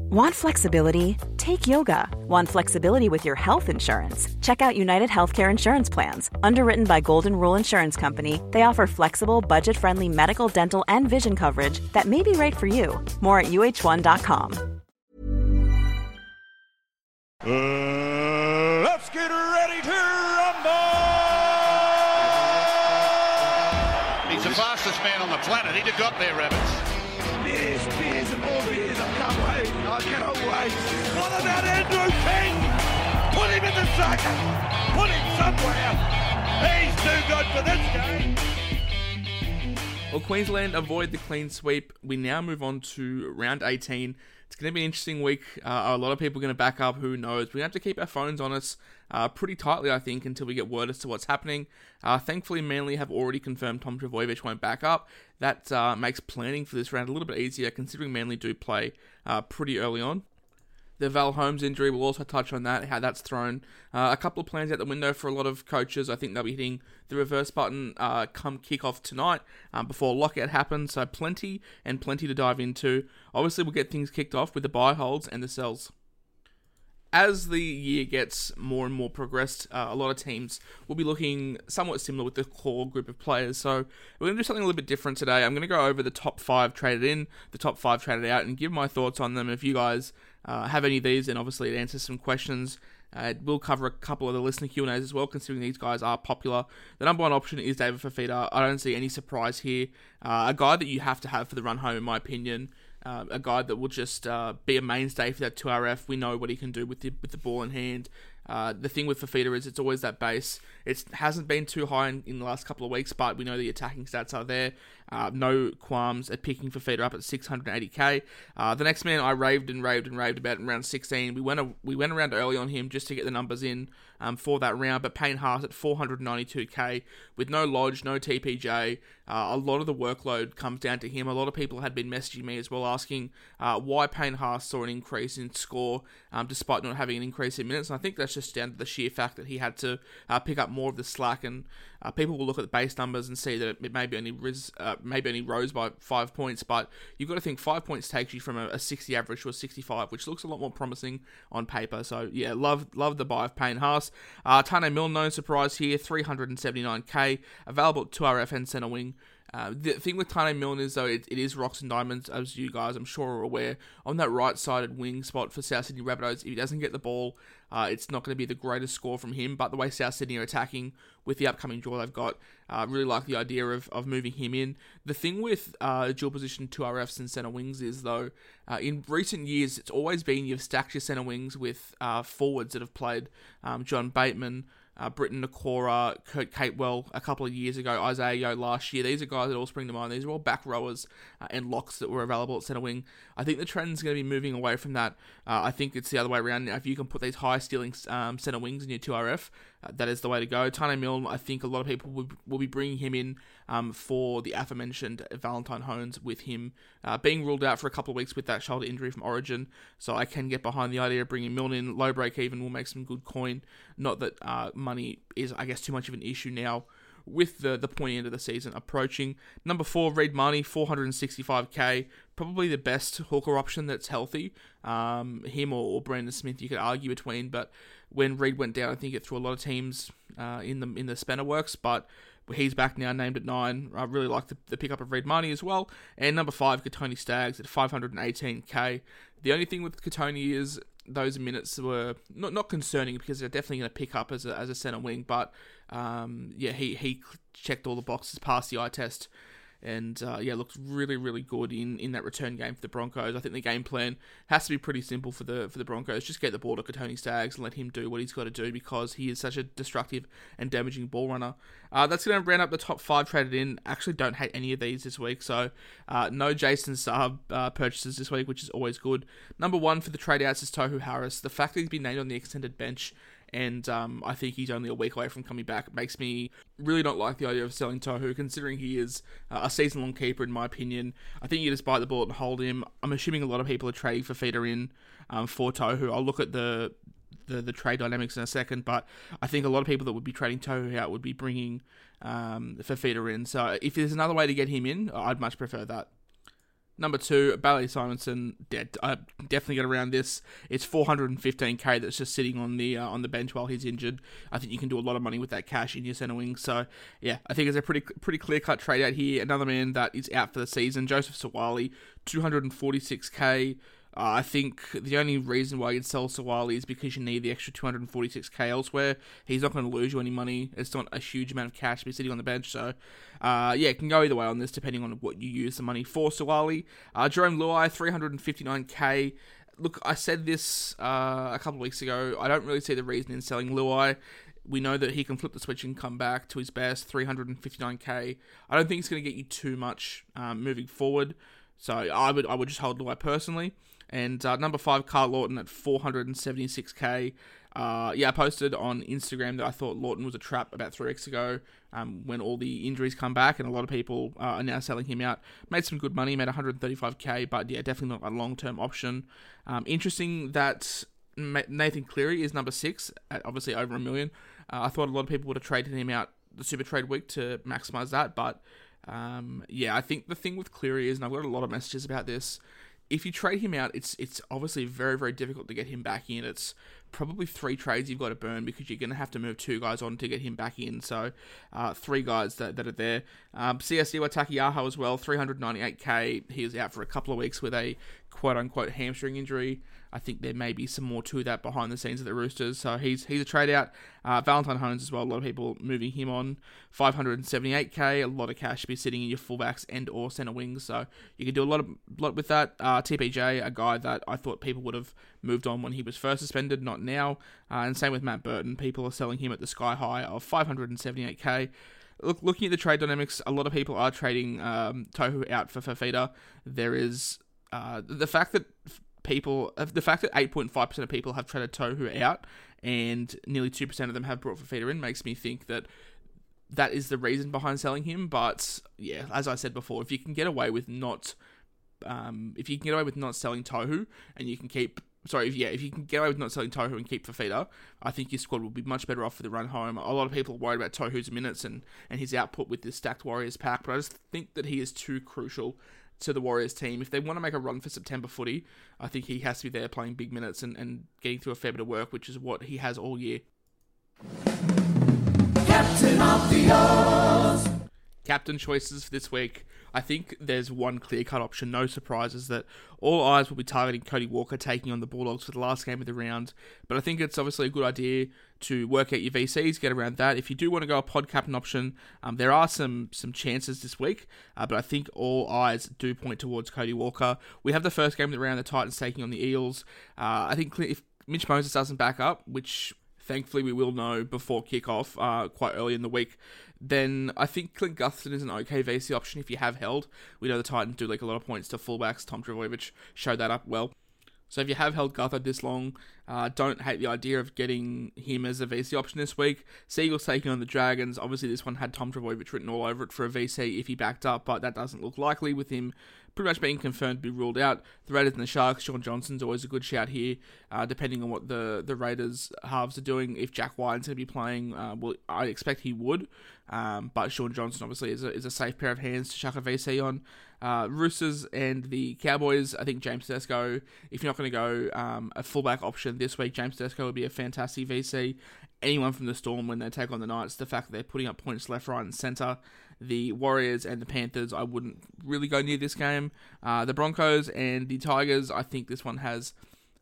Want flexibility? Take yoga. Want flexibility with your health insurance? Check out United Healthcare Insurance Plans. Underwritten by Golden Rule Insurance Company, they offer flexible, budget-friendly medical, dental, and vision coverage that may be right for you. More at uh1.com. Let's get ready to rumble! He's the fastest man on the planet. He'd have got there, Rabbits. Beers and more beers. I can't wait. I cannot wait. What about Andrew King? Put him in the circuit. Put him somewhere. He's too good for this game. Well, Queensland avoid the clean sweep. We now move on to round 18. It's going to be an interesting week. A lot of people are going to back up. Who knows? We're going to have to keep our phones on us pretty tightly, I think, until we get word as to what's happening. Thankfully, Manly have already confirmed Tom Trbojevic won't back up. That makes planning for this round a little bit easier, considering Manly do play pretty early on. The Val Holmes injury, we'll also touch on that, how that's thrown a couple of plans out the window for a lot of coaches. I think they'll be hitting the reverse button come kick-off tonight before lockout happens, so plenty to dive into. Obviously, we'll get things kicked off with the buy holds and the sells. As the year gets more and more progressed, a lot of teams will be looking somewhat similar with the core group of players. So we're going to do something a little bit different today. I'm going to go over the top 5 traded in, the top 5 traded out, and give my thoughts on them. If you guys have any of these, then obviously it answers some questions. We'll cover a couple of the listener Q&As as well, considering these guys are popular. The number one option is David Fifita. I don't see any surprise here. A guy that you have to have for the run home, in my opinion. A guy that will just be a mainstay for that 2RF. We know what he can do with the ball in hand. The thing with Fifita is it's always that base. It hasn't been too high in the last couple of weeks, but we know the attacking stats are there. No qualms at picking Fifita up at 680k. The next man I raved about in round 16. We went around early on him just to get the numbers in for that round, but Payne Haas at 492k with no Lodge, no TPJ. A lot of the workload comes down to him. A lot of people had been messaging me as well asking why Payne Haas saw an increase in score despite not having an increase in minutes. And I think that's just down to the sheer fact that he had to pick up more of the slack, and people will look at the base numbers and see that it maybe only rose by 5 points, but you've got to think 5 points takes you from a 60 average to a 65, which looks a lot more promising on paper. So yeah, love the buy of Payne Haas. Tane Milne, no surprise here, 379k, available at 2RF and centre wing. The thing with Tane Milne is, though, it is rocks and diamonds, as you guys, I'm sure, are aware. On that right-sided wing spot for South Sydney Rabbitohs, if he doesn't get the ball, it's not going to be the greatest score from him. But the way South Sydney are attacking with the upcoming draw they've got, really like the idea of moving him in. The thing with dual position 2RFs and centre wings is, though, in recent years, it's always been you've stacked your centre wings with forwards that have played. John Bateman, Britton Nakora, Kurt Capewell a couple of years ago, Isaiah Yeo last year. These are guys that all spring to mind. These are all back rowers and locks that were available at centre wing. I think the trend's going to be moving away from that. I think it's the other way around now. If you can put these high stealing centre wings in your 2RF, that is the way to go. Tane Milne, I think a lot of people will be bringing him in for the aforementioned Valentine Holmes, with him being ruled out for a couple of weeks with that shoulder injury from Origin. So I can get behind the idea of bringing Milne in. Low break even will make some good coin. Not that money is, I guess, too much of an issue now with the pointy end of the season approaching. Number 4, Reed Mahoney, 465k. Probably the best hooker option that's healthy. Him or Brandon Smith, you could argue between, but when Reed went down, I think it threw a lot of teams in the spanner works, but he's back now, named at 9. I really like the pickup of Reed Mahoney as well. And number 5, Kotoni Staggs at 518k. The only thing with Kotoni is those minutes were not concerning, because they're definitely going to pick up as a centre wing, but he checked all the boxes, passed the eye test, and looked really, really good in that return game for the Broncos. I think the game plan has to be pretty simple for the Broncos. Just get the ball to Kotoni Staggs and let him do what he's got to do, because he is such a destructive and damaging ball runner. That's going to round up the top 5 traded in. Actually, don't hate any of these this week, so no Jason Saab purchases this week, which is always good. Number 1 for the trade outs is Tohu Harris. The fact that he's been named on the extended bench, and I think he's only a week away from coming back, makes me really not like the idea of selling Tohu, considering he is a season-long keeper, in my opinion. I think you just bite the bullet and hold him. I'm assuming a lot of people are trading Fifita in for Tohu. I'll look at the trade dynamics in a second, but I think a lot of people that would be trading Tohu out would be bringing Fifita in. So if there's another way to get him in, I'd much prefer that. Number 2, Bailey Simonson, definitely get around this. It's 415k that's just sitting on the bench while he's injured. I think you can do a lot of money with that cash in your centre wing. So yeah, I think it's a pretty clear cut trade out here. Another man that is out for the season, Joseph Sawali, 246k. I think the only reason why you'd sell Sawali is because you need the extra 246k elsewhere. He's not going to lose you any money. It's not a huge amount of cash to be sitting on the bench. So, it can go either way on this, depending on what you use the money for. Sawali, Jerome Luai, 359k. Look, I said this a couple of weeks ago. I don't really see the reason in selling Luai. We know that he can flip the switch and come back to his best, 359k. I don't think it's going to get you too much moving forward. So I would just hold Luai personally. And number 5, Carl Lawton at 476k. I posted on Instagram that I thought Lawton was a trap about 3 weeks ago when all the injuries come back, and a lot of people are now selling him out. Made some good money, made 135k, but yeah, definitely not a long-term option. Interesting that Nathan Cleary is number 6, at obviously over $1 million. I thought a lot of people would have traded him out the Super Trade week to maximise that, but I think the thing with Cleary is, and I've got a lot of messages about this, if you trade him out, it's obviously very, very difficult to get him back in. It's probably 3 trades you've got to burn because you're going to have to move 2 guys on to get him back in. So 3 guys that are there. Siasiwa Takiyaho as well, 398k. He was out for a couple of weeks with a quote-unquote hamstring injury. I think there may be some more to that behind the scenes of the Roosters. So he's a trade out. Valentine Holmes as well. A lot of people moving him on. 578k. A lot of cash to be sitting in your fullbacks and or centre wings. So you can do a lot with that. TPJ, a guy that I thought people would have moved on when he was first suspended, not now. And same with Matt Burton. People are selling him at the sky high of 578k. Looking at the trade dynamics, a lot of people are trading Tohu out for Fafita. There is the fact that 8.5% of people have traded Tohu out and nearly 2% of them have brought Fafita in makes me think that is the reason behind selling him. But yeah, as I said before, if you can get away with not selling Tohu and you can keep if you can get away with not selling Tohu and keep Fafita, I think your squad will be much better off for the run home. A lot of people are worried about Tohu's minutes and his output with this stacked Warriors pack, but I just think that he is too crucial to the Warriors team. If they want to make a run for September footy, I think he has to be there playing big minutes and getting through a fair bit of work, which is what he has all year. Captain of the Oz. Captain choices for this week. I think there's one clear-cut option, no surprises, that all eyes will be targeting Cody Walker taking on the Bulldogs for the last game of the round. But I think it's obviously a good idea to work out your VCs, get around that. If you do want to go a pod captain option, there are some chances this week, but I think all eyes do point towards Cody Walker. We have the first game of the round, the Titans taking on the Eels. I think if Mitch Moses doesn't back up, which thankfully we will know before kickoff, quite early in the week, then I think Clint Gutherson is an okay VC option if you have held. We know the Titans do like a lot of points to fullbacks. Tom Trbojevic showed that up well. So if you have held Guthard this long, don't hate the idea of getting him as a VC option this week. Seagulls taking on the Dragons. Obviously this one had Tom Trbojevic written all over it for a VC if he backed up, but that doesn't look likely with him pretty much being confirmed to be ruled out. The Raiders and the Sharks, Sean Johnson's always a good shout here, depending on what the Raiders halves are doing. If Jack White's going to be playing, I expect he would, but Sean Johnson obviously is a safe pair of hands to chuck a VC on. Roosters and the Cowboys, I think James Tedesco, if you're not going to go a fullback option this week, James Tedesco would be a fantastic VC. Anyone from the Storm when they take on the Knights, the fact that they're putting up points left, right and centre. The Warriors and the Panthers, I wouldn't really go near this game. The Broncos and the Tigers, I think this one has...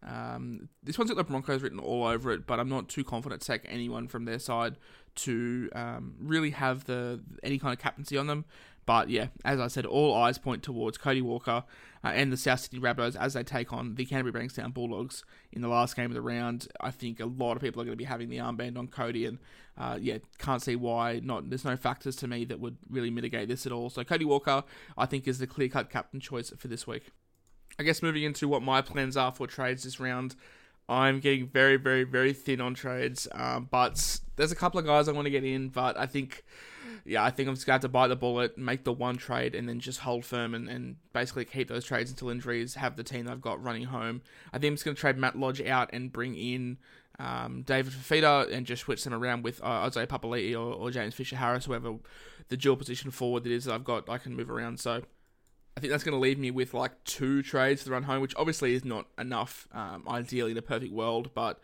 this one's got the Broncos written all over it, but I'm not too confident to take anyone from their side to really have any kind of captaincy on them. But yeah, as I said, all eyes point towards Cody Walker and the South Sydney Rabbitohs as they take on the Canterbury Bankstown Bulldogs in the last game of the round. I think a lot of people are going to be having the armband on Cody, and can't see why not. There's no factors to me that would really mitigate this at all. So Cody Walker, I think, is the clear-cut captain choice for this week. I guess moving into what my plans are for trades this round, I'm getting very, very, very thin on trades, but there's a couple of guys I want to get in, but I think I'm just going to have to bite the bullet, make the one trade, and then just hold firm and basically keep those trades until injuries, have the team I've got running home. I think I'm just going to trade Matt Lodge out and bring in David Fafita and just switch them around with Isaiah Papali'i or James Fisher-Harris, whoever the dual position forward that is that I've got, I can move around. So I think that's going to leave me with like 2 trades to run home, which obviously is not enough, ideally in a perfect world, but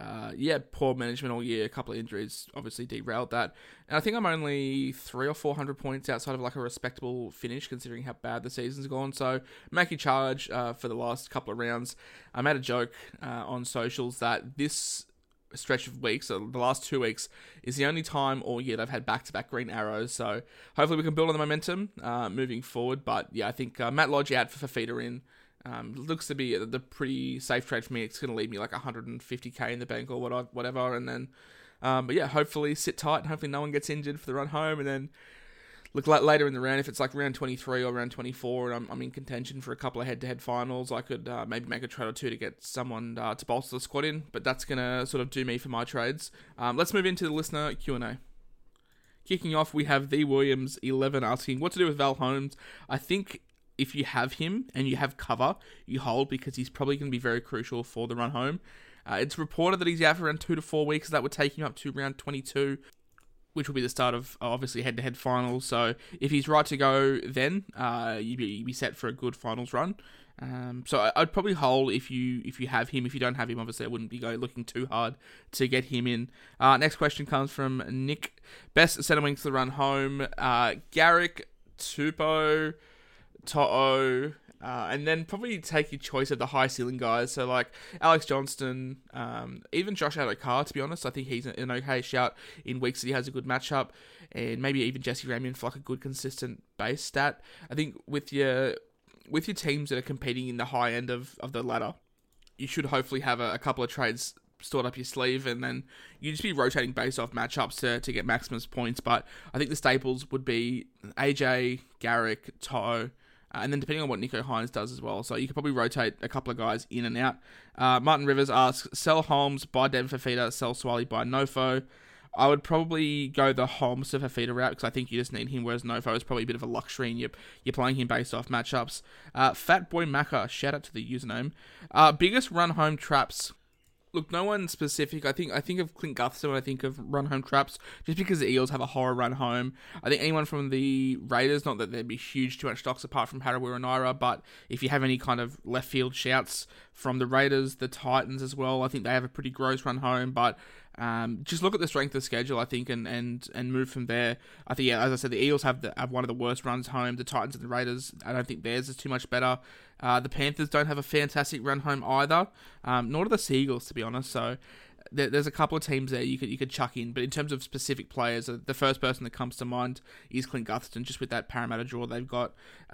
poor management all year, a couple of injuries obviously derailed that. And I think I'm only 300 or 400 points outside of like a respectable finish considering how bad the season's gone. So make your charge for the last couple of rounds. I made a joke on socials that this stretch of weeks, so the last 2 weeks, is the only time all year they've had back-to-back green arrows. So hopefully we can build on the momentum moving forward. But yeah, I think Matt Lodge out for Fafita in. Looks to be the pretty safe trade for me. It's going to leave me like 150k in the bank or whatever. And then, but yeah, hopefully sit tight and hopefully no one gets injured for the run home. And then look later in the round, if it's like round 23 or round 24 and I'm in contention for a couple of head-to-head finals, I could maybe make a trade or 2 to get someone to bolster the squad in. But that's going to sort of do me for my trades. Let's move into the listener Q&A. Kicking off, we have The Williams 11 asking, what to do with Val Holmes? I think if you have him and you have cover, you hold because he's probably going to be very crucial for the run home. It's reported that he's out for around 2 to 4 weeks. That would take him up to round 22, which will be the start of obviously head-to-head finals. So if he's right to go, then you'd be set for a good finals run. So I'd probably hold if you have him. If you don't have him, obviously I wouldn't be looking too hard to get him in. Next question comes from Nick. Best centre wings to the run home: Garrick, Tupou, To'o, and then probably take your choice of the high ceiling guys. So like Alex Johnston, even Josh Adokar, to be honest. I think he's an okay shout in weeks that he has a good matchup, and maybe even Jesse Ramien for like a good consistent base stat. I think with your teams that are competing in the high end of the ladder, you should hopefully have a couple of trades stored up your sleeve, and then you just be rotating based off matchups to get maximum points. But I think the staples would be AJ, Garrick, To'o, and then depending on what Nico Hines does as well. So you could probably rotate a couple of guys in and out. Martin Rivers asks, sell Holmes, buy Devon Fafita, sell Swally, buy Nofo. I would probably go the Holmes to Fafita route because I think you just need him, whereas Nofo is probably a bit of a luxury and you're playing him based off matchups. Fatboy Macca, shout out to the username. Biggest run home traps. Look, no one specific. I think of Clint Gutherson when I think of run home traps, just because the Eels have a horror run home. I think anyone from the Raiders, not that there'd be huge too much stocks apart from Harawira and Naira, but if you have any kind of left field shouts from the Raiders, the Titans as well, I think they have a pretty gross run home. But just look at the strength of schedule, I think, and move from there. I think, yeah, as I said, the Eels have one of the worst runs home. The Titans and the Raiders, I don't think theirs is too much better. The Panthers don't have a fantastic run home either, nor do the Seagulls, to be honest. So there's a couple of teams there you could chuck in, but in terms of specific players, the first person that comes to mind is Clint Gutherson, just with that Parramatta draw they've got.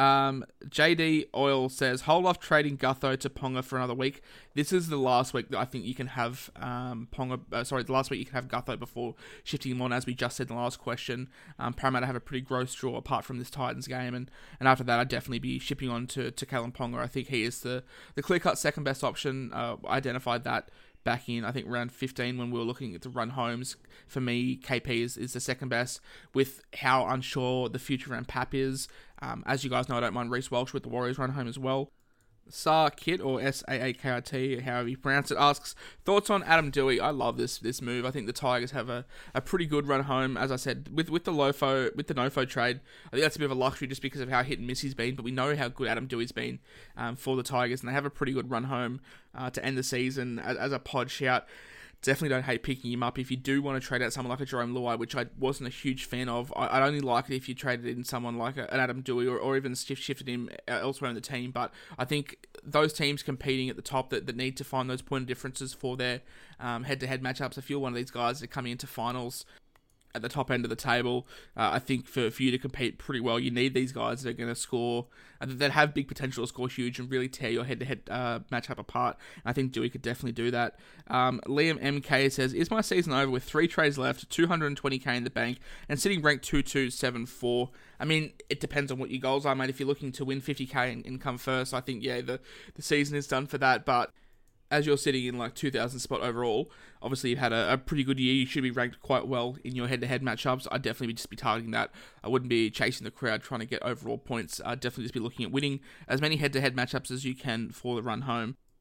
JD Oil says, hold off trading Gutho to Ponga for another week. This is the last week that I think you can have the last week you can have Gutho before shifting him on, as we just said in the last question. Parramatta have a pretty gross draw apart from this Titans game, and after that I'd definitely be shipping on to Kalen Ponga. I think he is the clear-cut second best option. Identified that back in, I think, round 15 when we were looking at the run homes. For me, KP is the second best, with how unsure the future around Pap is. As you guys know, I don't mind Reece Walsh with the Warriors run home as well. Saakit, or Saakit, however you pronounce it, asks, thoughts on Adam Doueihi? I love this move. I think the Tigers have a pretty good run home. As I said, with the Nofo trade, I think that's a bit of a luxury just because of how hit and miss he's been, but we know how good Adam Doueihi's been for the Tigers, and they have a pretty good run home to end the season. As a pod shout, definitely don't hate picking him up if you do want to trade out someone like a Jerome Luai, which I wasn't a huge fan of. I'd only like it if you traded in someone like an Adam Doueihi or even shifted him elsewhere in the team. But I think those teams competing at the top that need to find those point of differences for their head-to-head matchups, if you're one of these guys that are coming into finals at the top end of the table, I think for you to compete pretty well, you need these guys that are going to score, that have big potential to score huge and really tear your head-to-head matchup apart. And I think Doueihi could definitely do that. Liam MK says, is my season over with 3 trades left, 220k in the bank, and sitting ranked 2-2-7-4? I mean, it depends on what your goals are, mate. If you're looking to win 50k and come first, I think, yeah, the season is done for that. But as you're sitting in like 2,000 spot overall, obviously you've had a pretty good year. You should be ranked quite well in your head-to-head matchups. I'd definitely just be targeting that. I wouldn't be chasing the crowd trying to get overall points. I'd definitely just be looking at winning as many head-to-head matchups as you can for the run home.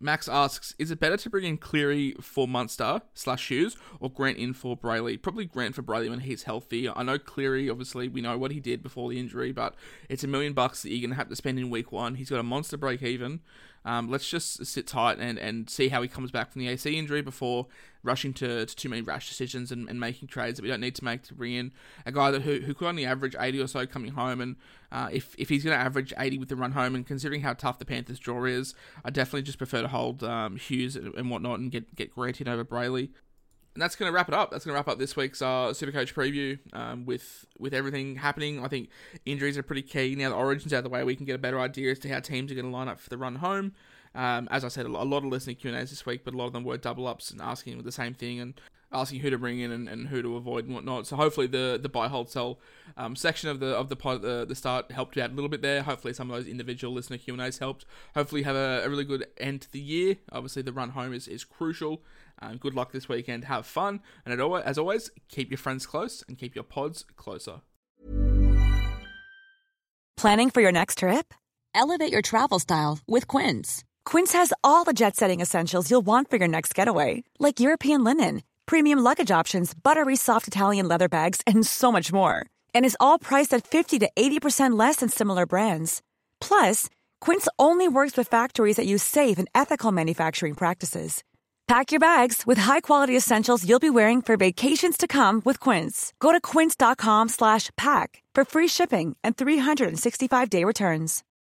Max asks, is it better to bring in Cleary for Munster/Hughes or Grant in for Brayley? Probably Grant for Brayley when he's healthy. I know Cleary, obviously, we know what he did before the injury, but it's $1 million that you're going to have to spend in week 1. He's got a monster break even. Let's just sit tight and see how he comes back from the AC injury before rushing to too many rash decisions and making trades that we don't need to make to bring in a guy who could only average 80 or so coming home. And if he's going to average 80 with the run home, and considering how tough the Panthers' draw is, I definitely just prefer to hold Hughes and whatnot and get Grant in over Brayley. And that's going to wrap it up. That's going to wrap up this week's Supercoach preview with everything happening. I think injuries are pretty key. Now the Origin's out of the way, we can get a better idea as to how teams are going to line up for the run home. As I said, a lot of listening Q&As this week, but a lot of them were double-ups and asking the same thing and asking who to bring in and who to avoid and whatnot. So hopefully the buy, hold, sell section of the pod at the start helped you out a little bit there. Hopefully some of those individual listener Q&As helped. Hopefully you have a really good end to the year. Obviously the run home is crucial. Good luck this weekend. Have fun. And as always, keep your friends close and keep your pods closer. Planning for your next trip? Elevate your travel style with Quince. Quince has all the jet-setting essentials you'll want for your next getaway, like European linen, premium luggage options, buttery soft Italian leather bags, and so much more. And is all priced at 50 to 80% less than similar brands. Plus, Quince only works with factories that use safe and ethical manufacturing practices. Pack your bags with high-quality essentials you'll be wearing for vacations to come with Quince. Go to quince.com/pack for free shipping and 365-day returns.